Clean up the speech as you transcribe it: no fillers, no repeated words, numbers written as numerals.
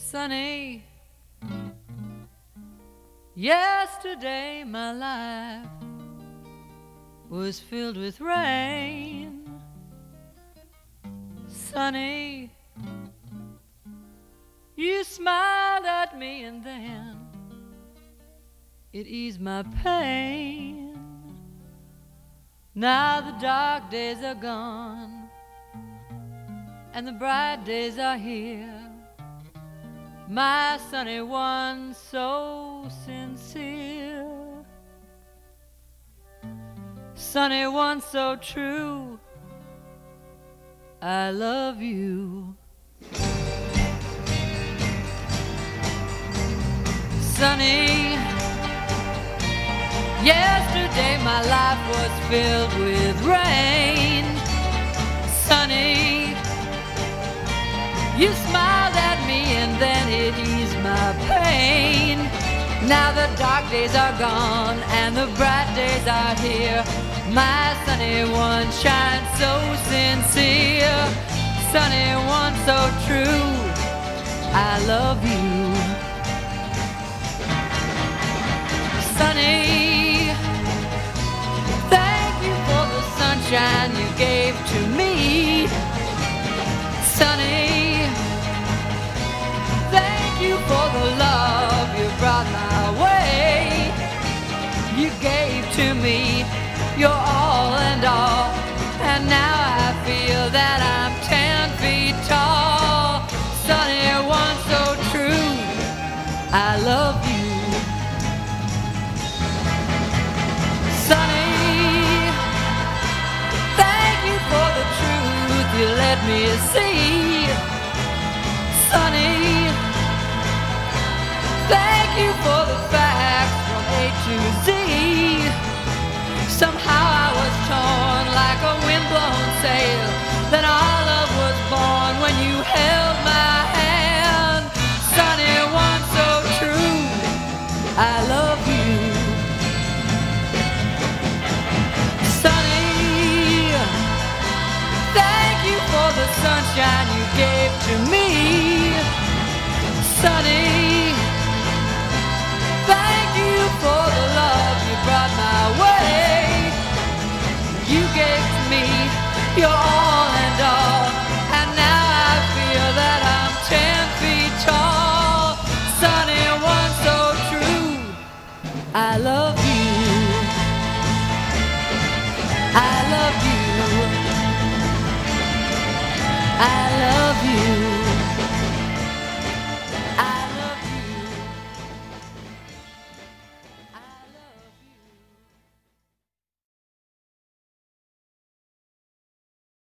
Sunny, yesterday my life was filled with rain. Sunny, you smiled at me and then it eased my pain. Now the dark days are gone and the bright days are here. My sunny one, so sincere. Sunny one, so true. I love you. Sunny, yesterday my life was filled with rain. Sunny, you smiled at me and then it eased my pain. Now the dark days are gone and the bright days are here. My sunny one shines so sincere. Sunny one, so true. I love you. Sunny, thank you for the sunshine you gave to me. Sunny, thank you for the love you brought my way. You gave to me your all and all, and now I feel that I'm 10 feet tall. Sunny one, so true. I love you. Sunny, thank you for the truth you let me see. Sunny, thank you for the facts from A to Z. Somehow I was torn like a windblown sail. Then our love was born when you held my hand. Sunny one, so true. I love you. Sunny, thank you for the sunshine you gave to me. Sunny,